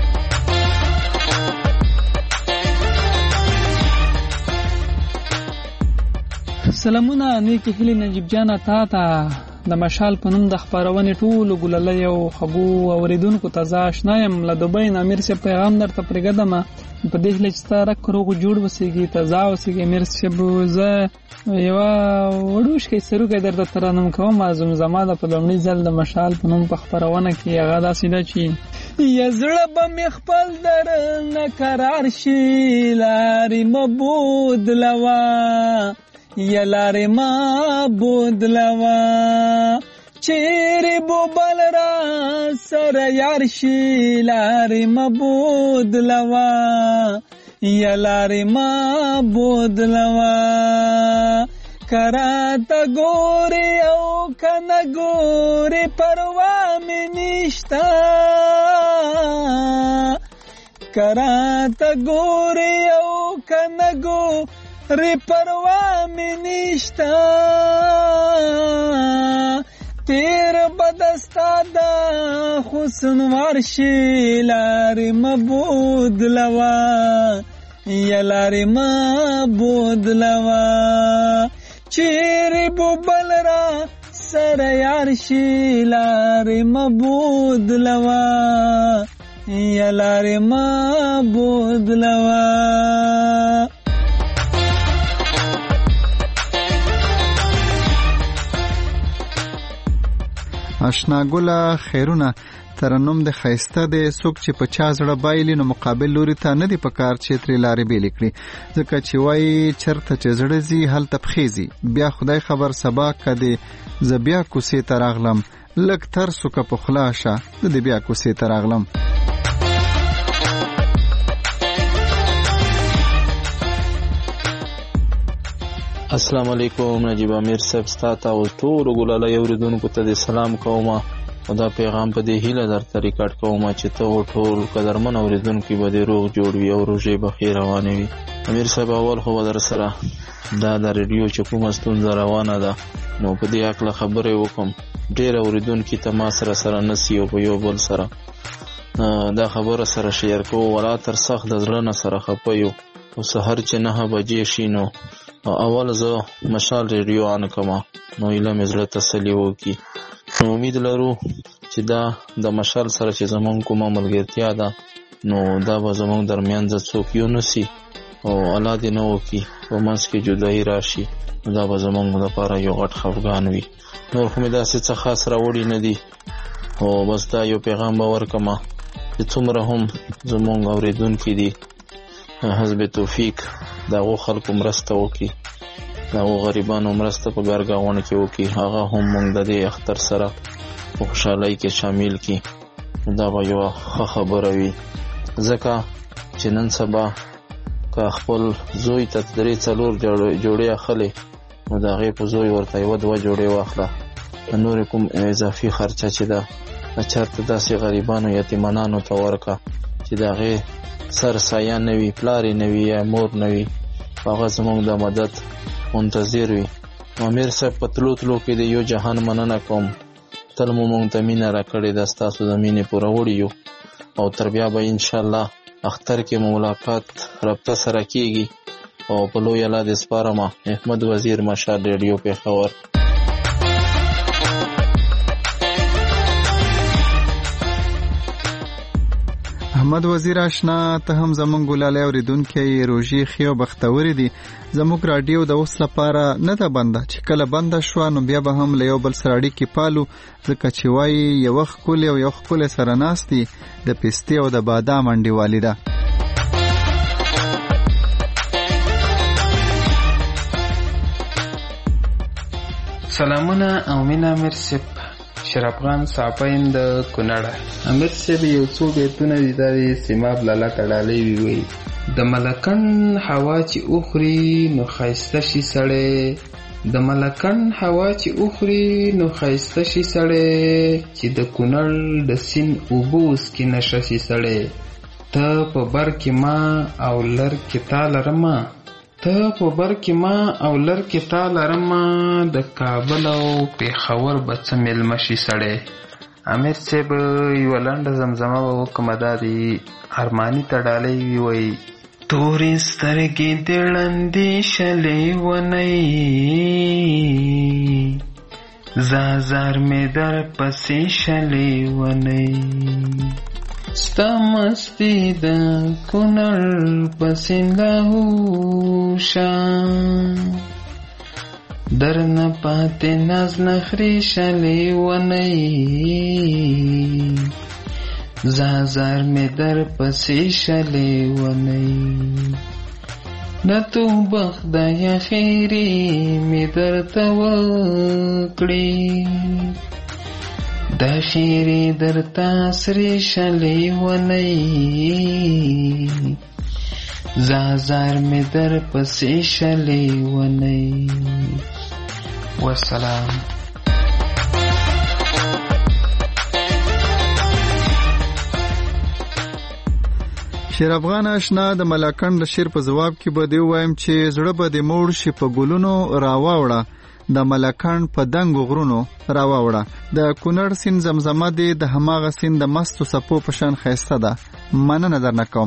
سلامونه نیکی هلی نجیب جانا تا د مشال په نوم د خبرونې ټول ګللې او خبو اوریدونکو ته زاشنایم له دوبۍ امیر سے پیغام درته پرګدم په دې هله چې ستاره کروغ جوړ وسیږي تازه وسیږي امیر سے بوزه یو وډوش کې سروګه درته ترانم کوم ازم زماده په لومړي ځل د مشال په نوم په خبرونه کې هغه داسې ده چې یزړه به مخبل در نه قرار شي لاري مبود لوا یلاره ما بودلوا چیرې بوبل را سره یار شي لارې ما بودلوا یلاره ما بودلوا کراته ګوري او کنه ګوري پروا مې نشتا کراته ګوري او کنه ګوري ری پروا می نشتا تیر بدستا دا حسن ورشی لاری مبود لوا یا لاری مبود لوا چیری بوبل را سر یارشی لاری مبود لوا یا لاری مبود لوا اشناګولا خیرونه ترنم د خیسته د سوک چې په چا زړه بایلی نو مقابل لوري ته نه دی پکار چې تری لارې بیل کړي ځکه چې وای چرته چې زړه زی هل تبخیزي بیا خدای خبر سبا کدي زبیا کوسه تراغلم لک تر سوک په خلاصه د بیا کوسه تراغلم السلام علیکم نجیب امیر صاحب ستاته او ټول ګلاله اوریدونکو ته سلام کوم او دا پیغام په دې هیله درته ریکارډ کوم چې ته ټول قدرمن اوریدونکي به دې روغ جوړ وي او روژې به ښې روانې وي. امیر صاحب اول خو به در سره دا د ریډیو چې کومه ستونزه روانه ده نو په دې هکله خبرې وکړم. ډېر اوریدونکي ته ما سره نسی او په یو بل سره دا خبره سره شیر کوو، ولا تر سخت د زړه نه سره خفه یو. او سهار چې 9 بجې شي نو اول زه مشال ریډیو آن کما نو ایله مې زړه تسلي وکړي. نو امید لرو چې دا د مشال سره چې زمونږ کومه ملګرتیا ده نو دا به زمونږ درمیان د څوک یو نسی او الله دې نه وکړي په منځ کې جدایي راشي، دا به زمونږ لپاره یو غټ خفګان وي. نور خو مې داسې څه خاص راوړي نه دي، او بس دا یو پیغام به ورکړم چې څومره هم زمونږ اوریدونکي دي حزب توفیق د هغو خلکو مرسته وکړي، د هغو غریبانو مرسته په ګرګاونه کې وکړي، هغه هم موږ د دې اختر سره په خوشحالۍ کې شامل کړي. دا به یوه ښه خبره وي، ځکه چې نن سبا که خپل زوی ته 3-4 جوړې اخلې نو د هغې په زوی ورته 1-2 جوړې واخله. د نورې کوم اضافي خرچه چې ده چېرته داسې غریبانو یتیمانانو ته ورکړه چې د هغې سر سایه نه وي، پلار یې نه وي یا مور نه وي، هغه زموږ د مدد منتظر وي. امیر صاحب په تلو کې د یو جهان مننه کوم، تل مو موږ ته مینه راکړې ده، ستاسو د مینې پوره وړي یو. او تر بیا به انشاءالله اختر کې ملاقات رابطه سره کیږي. او په لوی الله دې سپارم. احمد وزیر مشال ریډیو پېښور. احمد وزیر آشنا ته هم زمونږ ګلاله اوریدونکي روژې ښې او بختورې دي. زموږ راډیو د اوس لپاره نه ده بنده، چې کله بنده شوه نو بیا به هم له یو بل سره اړیکې پالو، ځکه چې وایي یوه ښکلې او یو ښکلی سره ناست دي د پستې او د بادام انډیوالي ده. سلامونه او مینه امیر صاحب، شرافغان صافین د کونړ. امیر صاحب یو څو بیتونه دي د سیماب لاله کډالۍ وی د ملکن هوا چې اخري نو خایسته شي سړی، د ملکن هوا چې اخري نو خایسته شي سړی، چې د کونړ د سین اوبوس کې نشه شي سړی. ته په بر کې ما او لر کې تا لرما، ته په بر کې ما او لر کې تا لرما، د کابل او پېښور به څه میلمه شي سړی. امیر صاحب یوه لنډه زمزمه به وکړم، دا د ارماني تډالۍ وی تورې سترګې دې ړندې شلې ونۍ، زازار مې در پسې شلې ونۍ، ستا مستی د کونړ پسې لاهوشه، درنه پاتې ناز نخرې شلې ونۍ، زازار مې در پسې شلې ونۍ، د توبه خدایه خیرې مې درته وکړې، دا خیرې درته سرې شلې ونۍ، زازار مې در پسې شلې ونۍ. والسلام. شیر افغان آشنا د ملاکنډ شیر په جواب کې به دی وایم چې زړه به د موړ شي په ګلونو راواوړه، د ملاکنډ په دنګ غرونو راواوړه، د کونړ سین زمزمه دی د هماغه سین د مستو سپو په شان ښایسته ده. مننه درنه کوم.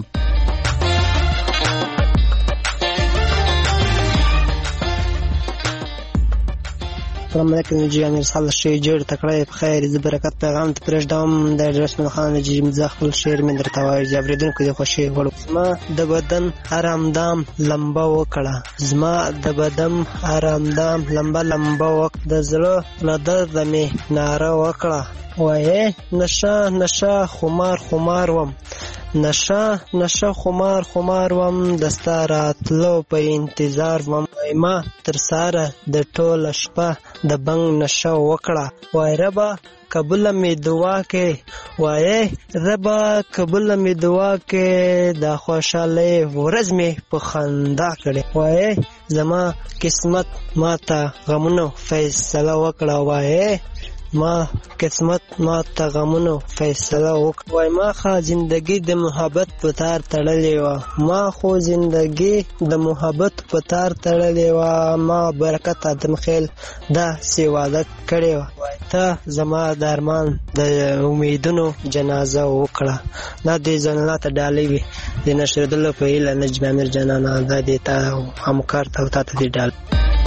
السلام علیکم جی امیر صالح شي جوړ تکړه په خیر ز برکت پیغام ته پرېږدم د رسول خان جی مزه خپل شعر من درته وایي جبریدونکو د خوشي غړو. زما د بدن آرامدام لمبه وکړه، زما د بدن آرامدام لمبه وکړه، د زړه نه درد مې ناره وکړه، وایې نشه نشه خمار وم، نشه خمار وم، دستا راتلو په انتظار وم، ما تر ساره د ټوله شپه د بنګ نشه وکړه، وای ربا قبول می دعا کې، وای ربا قبول می دعا کې، د خوشاله ورځ می په خندا کړې، وای زما قسمت ماته غمونو فیصله وکړه، وای ما قسمت ما ته غمونو فیصله وکړه وای ما خو زندگی د محبت په تار تړلې وه ما خو زندگی د محبت په تار تړلې وه ما برکت ادم خیل دا سیواده کړې وه ته زما د ارمان د امیدونو جنازه وکړه دا دې زنانه ته ډالۍ وي د نشردلو په هیله نجم امیر جانانه دا دې ته همکار ته او تا ته دې ډالۍ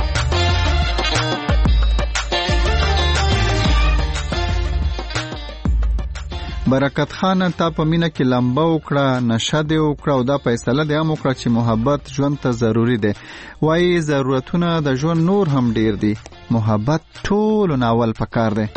برکت خان تا په مینه کې لمبه وکړه نشه دې وکړه او دا فیصله دې هم وکړه چې محبت ژوند ته ضروری دی وایي ضرورتونه د ژوند نور هم ډیر دي محبت ټولو نه اول پکار دی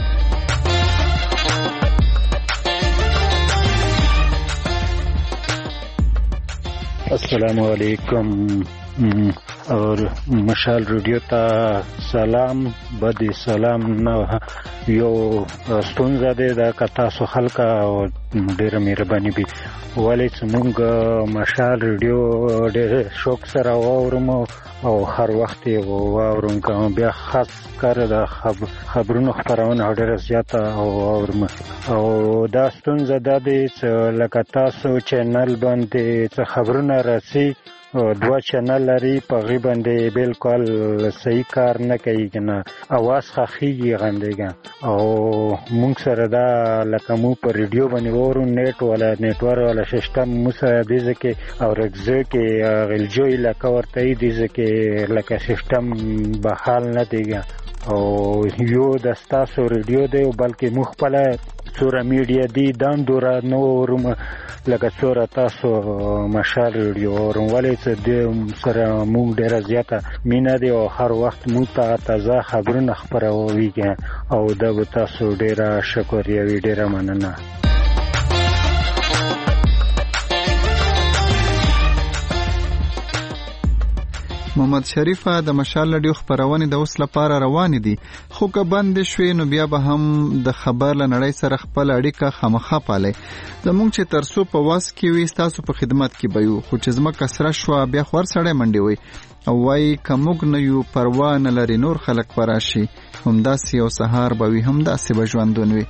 السلام علیکم اور مشال ریډیو ته سلام بدی سلام نو یو ستونزه ده د تاسو خلک ډیره مهرباني بي ولې څنګه مشال ریډیو ډېر شوق سره واورم او هر وخت واورم کوم بیا خاص کار د خبرونو خبرونه ډېر زیاته او دا ستونزه ده چې لکه تاسو چینل باندې خبرونه راسي دوه چینل لري په غي باندې بالکل صحیح کار نه کوي کنه اواز خخيږي غندېګا او مونږ سره دا لکه مو په ریډیو باندې ورو نتورک ولا سیستم مو سره دې ځکه او رګزه کې غلجوي لکه ورته دې ځکه لکه سیستم بحال نه دیګا او یو د تاسو ریډیو دی بلکې مخبله سوره میډیا دی دان دورا نورم لکه سوره تاسو مشال ریډیو ورولې چې د سره مونږ ډیره زیاته مینا دی او هر وخت مو ته تازه خبرونه خبرويږي او د تاسو ډیره شکریا وی ډیره مننه محمد شریفه د مشال رادیو خبرونه د اوس لپاره روان دي خو که بند شوي نو بیا به هم د خبر لنړۍ سره خپل اړیکه خامخا پالي زمونږ چې ترسو په واس کې وي تاسو په خدمت کې بيو خو چې زما کسره شو بیا خور سړی منډي وي او وای کومګ نه یو پروا نه لري نور خلک پراشي همداسې او سهار به وي همداسې به ژوندون وي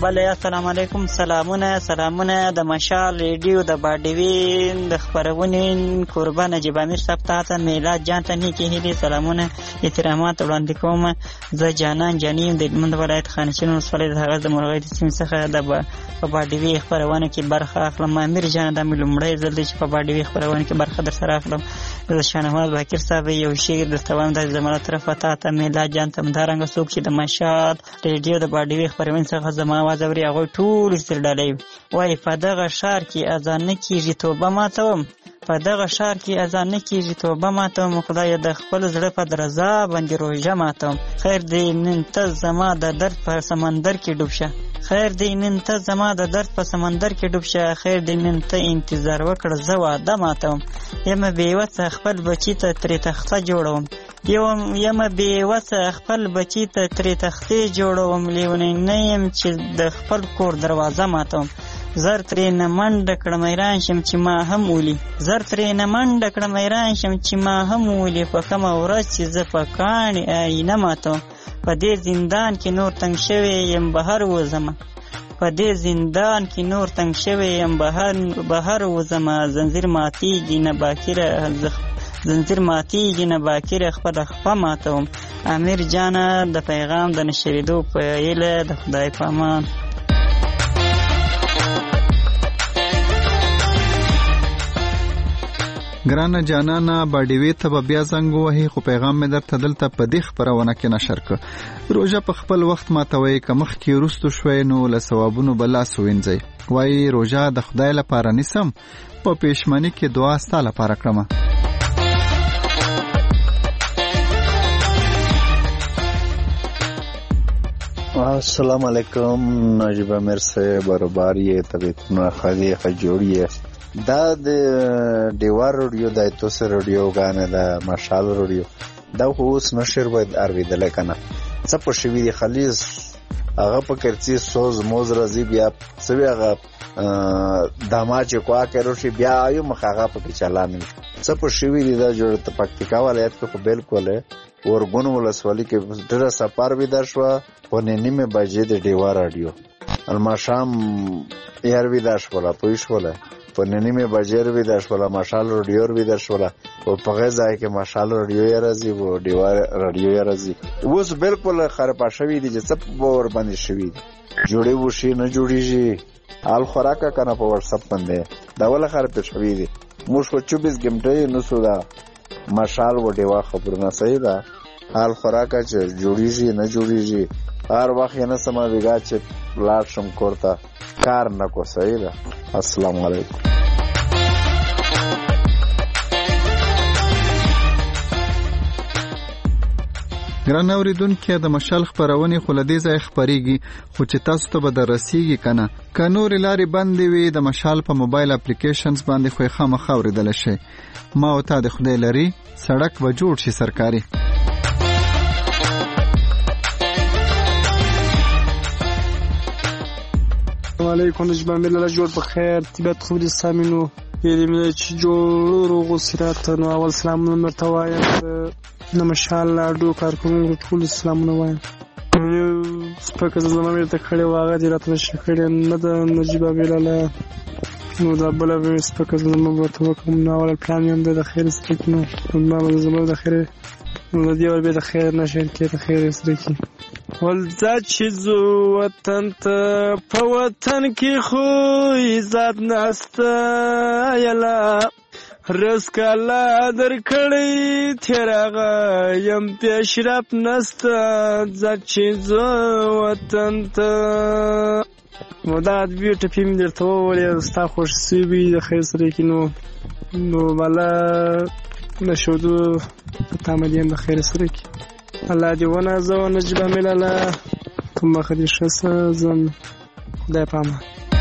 بل السلام علیکم سلامونه د مشال ریډیو د باډیوین د خبرونې قربان نجیب امیر صاحب ته میلاد جان ته نیکی هیلې سلامونه احترامات وړاندې کوم. زه جانان جانیم د هلمند ولایت خانشین ولسوالۍ د هغه د مرغۍ د سیمې څخه د باډیوي خبرونه کې برخه اخلم. امیر جان دا مې لومړی ځل دی چې په باډیوي خبرونه کې برخه در سره اخلم. د شاهنواز باکر صاحب یو شعر درته وایم د زما طرفه ته میلاد جان ته همدارنګه څوک چې د مشال ریډیو د باډیوي خبرونې څخه زما اواز اوري هغوی ټول استرډالۍ وایي په دغه ښار کې اذان نه کېږي توبه ماتوم، په دغه ښار کې اذان نه کېږي توبه ماتوم، خدایه د خپل زړه په درزا باندې روژه ماتوم. خیر دی نن ته زما د درد په سمندر کې ډوب شه، خیر دی نن ته زما د درد په سمندر کې ډوب شه، خیر دی نن ته انتظار وکړه زه واده ماتوم. یمه بېوسه خپل بچي ته ترې تخته جوړوم، یمه بېوسه خپل بچي ته ترې تختې جوړوم، لیونی نه یم چې د خپل کور دروازه ماتوم. زر ترې نه منډه کړم حیران شم چې ما هم ولي، زر ترې نه منډه کړم حیران شم چې ما هم ولي، په کومه ورځ چې زه په کاڼي آینه ماتوم. په دې زندان کې نور تنګ شوی یم بهر وځمه، په دې زندان کې نور تنګ شوی یم بهر وځمه، زنځیر ماتیږي نه باکره زنځیر ماتیږي نه باکره خپله خپه ماتوم. امیر جانه د پیغام د نشریدو په هیله د خدای په امان. ګرانه جانانه باډیوي ته به بیا زنګ ووهي خو پیغام مې درته دلته په دې خپرونه کې نشر کړ. روژه په خپل وخت ماتوئ که مخکې وروستو شوی نو له ثوابونو به لاس ووینځئ. وایي روژه د خدای لپاره نیسم، په پېشمني کې دعا ستا لپاره کړمه. السلام علیکم نجیب امیر صاحب، برابر یې طبیعتونه ښه جوړ یې. دا د ډیوار رادیو د ایتوس رادیو غانه د مشال رادیو دا خو اوس نشر باید ارویدل کنه څه په شوی دی خلیص هغه په کرچی سوز موز راځي بیا سوي هغه دما چې کوه کړو چې بیا یو مخاغه په چلان څه په شوی دی دا جوړ ته پکتیکا ولایت کې بالکل ورګون ولسوالۍ کې ډېر سفر وی درشو په نیمه بجې د ډیوار رادیو المشام یار وی درشوله پوښوله په نیمه بجې وی درشوله مشال رادیو وی درشوله او په غځای کې مشال رادیو یې راځي او ډیوار رادیو یې راځي اوس بالکل خراب شوی دی چې څه باور باندې شوی دی جوړې وشي نه جوړیږي حال خوراکه کنه په واتس اپ باندې دا ول خراب شوی دی موږ په 24 غنټې نو سودا مشال و ډیوا خبرونه صحیح ده حال خوراکه چې جوړیږي نه جوړیږي هر وخت نه سم ویګا چې لاړ شم کوړه کار نه کو صحیح ده. السلام علیکم. ګران اوریدونکو د مشال خبرونه خو لدې ځای خبريږي خو چې تاسو ته به درسیږي کنه که نور لارې بندې وي د مشال په موبایل اپلیکیشنز باندې خو خامخا اوریدل شي. ما او تا د خدای لري سړک به جوړ شي سرکاري. السلام علیکم نجیب امیر الله جوړ په خیر طبیعت خو دې سامینو یې مې چې جوړ روغ سرات نو اول سلامونه مرته وایم د مشال لاډو کارکونکو ټول سلامونه وایم سپکه زما مې ته کړې واغه دې راته شکړې نه د نجیب امیر الله نو دا بل به سپکه زما ورته کوم نو اول پلان یم د خیر سپک نو ما زما د خیر نو دې ور به د خیر نشین کې د خیر سره کې ولدا چې زو وطن ته په وطن کې خو عزت نسته یلا رسکالا در کړی تیراغه یم پیشرف نسته ځکه چې زو وطن ته مداد بیوټ فیم درته وړي ستا خوش سوي د خیر سره کې نو بالا نشودو تامدین د خیر سره کې الله دې ونازو نجیب امیر الله کوم خدي شسه زم خدای پامه.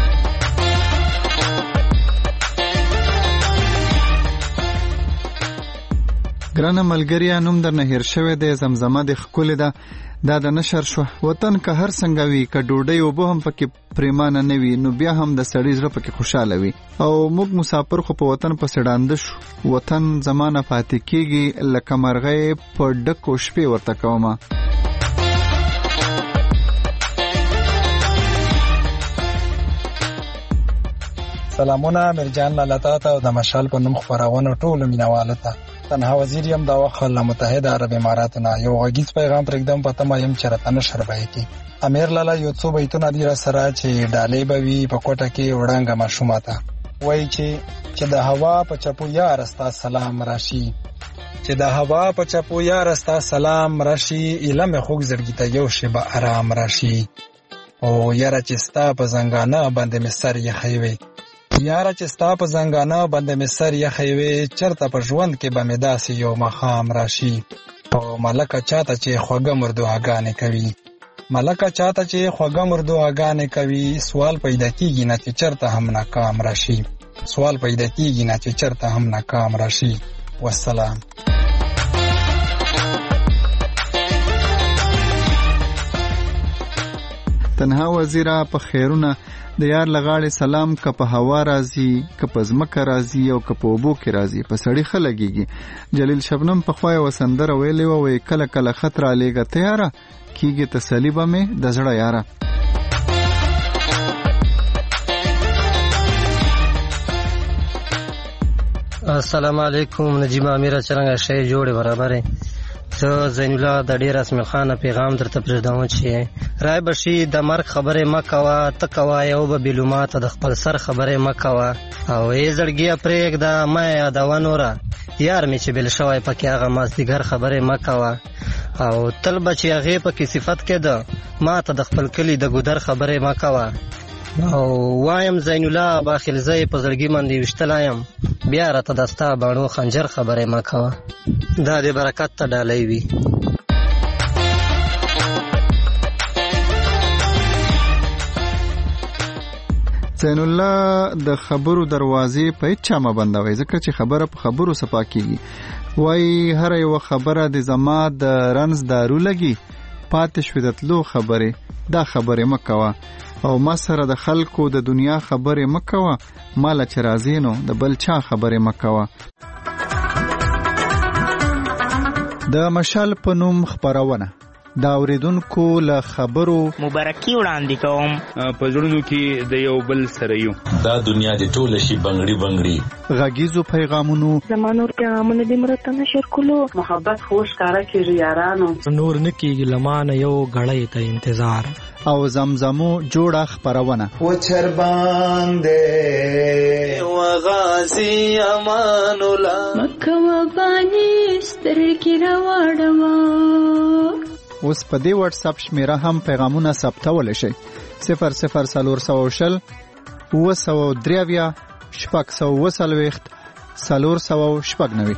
ګرانه ملګریا نوم در نه هیر شوی دی زمزمه د خکول ده دا د نشر شو وطن که هر څنګه وي که ډوډۍ او به هم پکې پریمانه نه وي نو بیا هم د سړی زړه پکې خوشاله وي او موږ مسافر خو په وطن پسې ډانده شو وطن زمانه پاتې کېږي لکه مرغۍ په ډکو شپې ورته کومه. سلامونه مرجان لاله ته او د مشال په نوم خپرونه ټولو مینوالو ته. تنها وزیر یم د وخت له متحده عرب اماراتو نه. یو غږیز پیغام پرېږدم په تمه یم چې راته نشر بیتي. امیر لاله یو څو بیتونه دي راسره چې ډالۍ به وي په کوټه کې وړانګه ماشومه ته. وایي چې د هوا په چپو یاره ستا سلام راشي، چې د هوا په چپو یاره ستا سلام راشي، ایله مې خوږ زړګي ته یو شیبه ارام راشي. او یاره چې ستا په زنګانه باندې مې سر یخی وي، یاره چې ستا په زنګانه باندې مې سر یخی وي، چرته په ژوند کې به مې داسې یو ماښام راشي. او ملکه چاته چې خوږه مردوهګانې کوي، ملکه چاته چې خوږه مردوهګانې کوي، سوال پیدا کېږي نه چې چرته هم ناکام راشي، سوال پیدا کېږي نه چې چرته هم ناکام راشي. والسلام. تنها وزیره په خیرونه د یار لغاړې سلام که په هوا راځي که په ځمکه راځي او که په اوبو کې راځي په سړي ښه لګېږي. جلیل شبنم پخوا یوه سندره ویلې وه، وایي کله کله خط رالیږه ته یاره، کېږي تسلي به مې د زړه یاره. السلام علیکم. نجیب امیر څرنګه شی جوړې برابرې. زه زین الله د ډیر اسماعیل خان پیغام درته پرېږدم چې رای بشي د مرګ خبرې مه کوه، ته کوه یو به بېلوما ته د خپل سر خبرې مه کوه، او ای زړګیه پرېږده مه یادوه نوره، یار مې چې بېل شوی پکې هغه مازدیګر خبرې مه کوه، او تل به چې هغې پکې صفت کېده ما ته د خپل کلي د ګودر خبرې مه کوه. او وایم زین الله باخل زه یې په زړګي باندې ویشتلی یم، بیا راته د ستا باڼو خنجر خبرې مه کوه، دا د برکت ته ډالۍ وي. زین الله د خبرو دروازې په هیڅ چا مه بندوئ، ځکه چې خبره په خبرو صفا کېږي. وایي هره یوه خبره د زما د رنځ دارو لګي، پاتې شوې د تلو خبرې دا خبرې مه کوه، او ما سره د خلکو د دنیا خبرې مه کوه، ماله چې راځې نو د بل چا خبرې مه کوه. د مشال په نوم خپرونه د اوریدونکو له خبرو مبارکي وړاندې کوم. په زړونو کې د یو بل سره یو، دا دنیا د ټوله شي بنګړي بنګړي. غږیزو پیغامونو زما نور پیغامونه دې مرته نشر کولو، محبت خوش کارا کېږي یارانو، نور نه کېږي لمانه یو غړی ته انتظار، او زمزمو جوړه خپرونه و چر باندې و غازی امان الله مکه و بانی سترګې راوړما. اوس په دې واتس اپ شمیره هم پیغامونه ثبتولی شئ. 00420 923 640 490.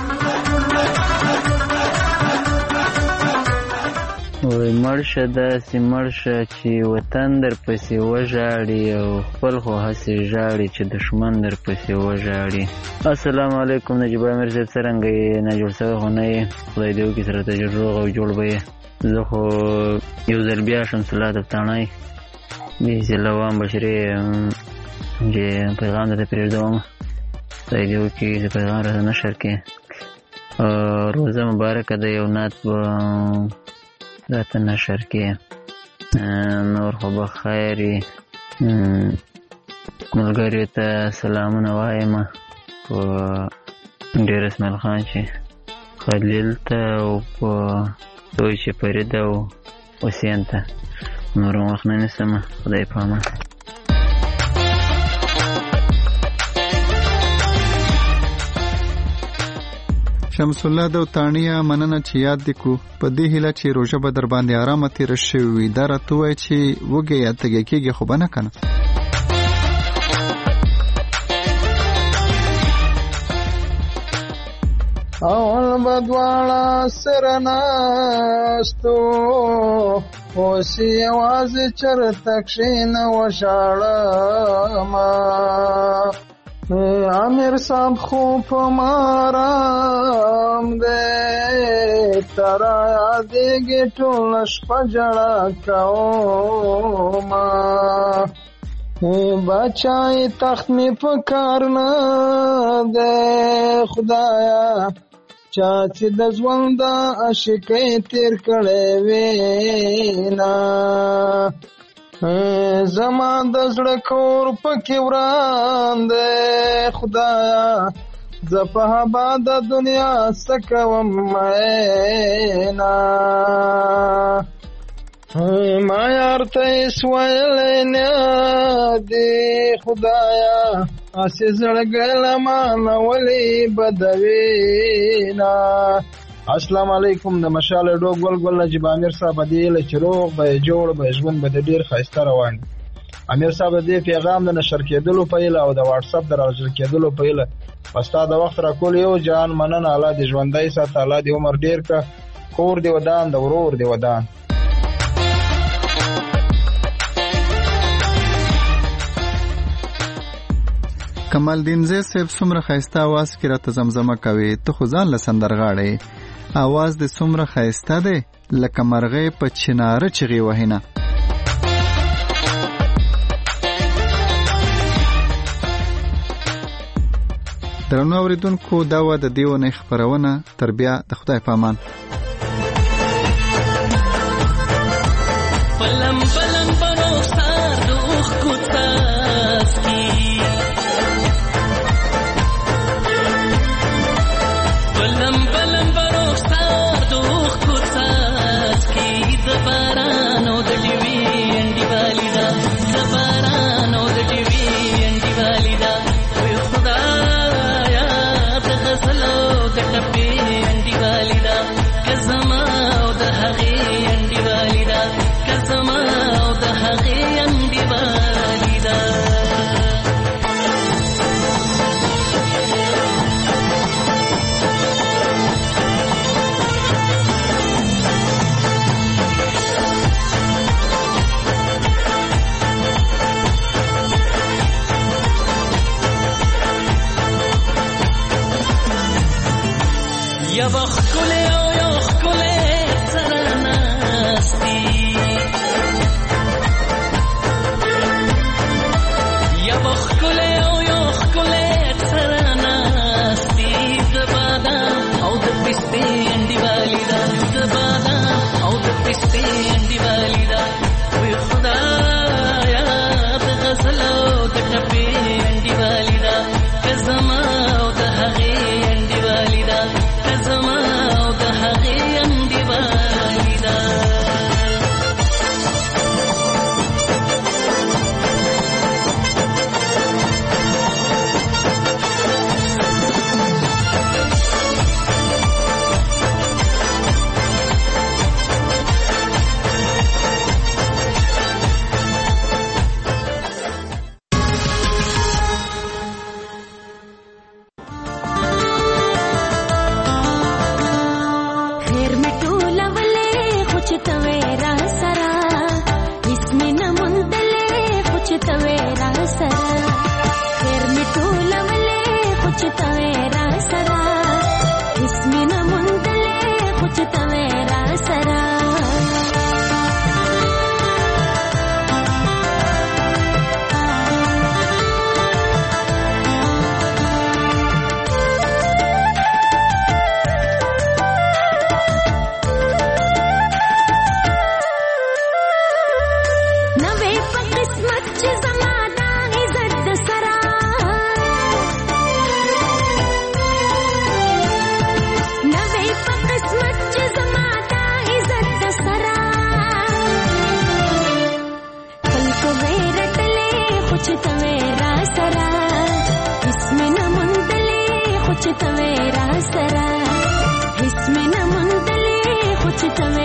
وای مرشه داسې مرشه چې وطن در پسې وژاړي او خپل خو هسې ژاړي چې دشمن در پسې وژاړي. السلام علیکم. نجیب امیر صاحب څرنګه یې؟ نه جوړ سوی خو نه یې، خدای دې وکړي سره ته روغ او جوړ به یې. زه خو یو ځل بیا شمس الله دفتاڼی بېزله وام بشرې چې پیغام درته پرېږدوم، خدای دې وکړي چې پیغام راته نشر کړي. روزه مبارکه ده، یو نعت به راته نشر کې، نور خو به خیر وي. ملګریو ته سلامونه وایم، په ډېر اسماعیل خان چې خلیل ته او په دوی چې فرید او حسین ته. نور وخت نه نیسم، خدای په امان. شمس الله دوتانیه مننه چې یاد دې کو، په دې هیله چې روژه به در باندې آرامه تېره شوې وي. دا راته ووایه چې وږی یا تږی کېږي خو به نه که نه. اول به دواړه سره ناستو، اوس یوازې چرته کښېنه وژاړمه. امیر صاحب خو په مارام دی، ترا یادېږي ټوله شپه ژړا کومه. بچای تخت مې په کار نه دی خدایا، چا چې د ژوند د عاشقۍ تېر کړی وینا. زما د زړه کور پکې وران دی خدایا زه په هبا د دنیا څه کوم مینا ما یار ته هېڅ ویلی نه دی خدایا هسې زړګی له مانه ولې بدوینا. السلام علیکم. د مشال ډو ګل نجیب امیر صاحب دی له چې روغ به جوړ به ژوند به ډیر ښایسته روان. امیر صاحب دې پیغام د نشر کېدلو په هیله او د واتس اپ د راجل کېدلو په هیله پستا د وخت راکول یو جان مننه. الله دې ژوندی ساته، الله دې عمر ډیر کا، کور دې ودان د ورور دې ودان. کمال دین زی صاحب څومره ښایسته आवाज کې راته زمزمه کوي، ته خو ځان له سندرغاړې. आवाज دې څومره ښایسته دی لکه مرغۍ په چناره چغې وهینه. درنو اوریدونکو دا وه د دې اونۍ خپرونه. تر بیا د خدای په امان. پلم پلم پروستار دوخ کوتاسکی پلم پلم پروستار دوخ کوتاسکی دبارانو د ټیوی انډی والیدا دبارانو د ټیوی انډی والیدا وی خدایا د غزلو د ټپی انډی والیدا کزما او د هغې انډی والیدا کزما او د هغې انډی والیدا. یا بخکله او یا خکله سرناستی یا بخکله او یا خکله سرناستی دبادا او د پستی انډی والیدا دبادا او د پستی انډی والیدا وی خدایا د غزلو د ټپی انډی والیدا کزما او د هغې انډی والیدا کزما او د هغې انډی والیدا. تمه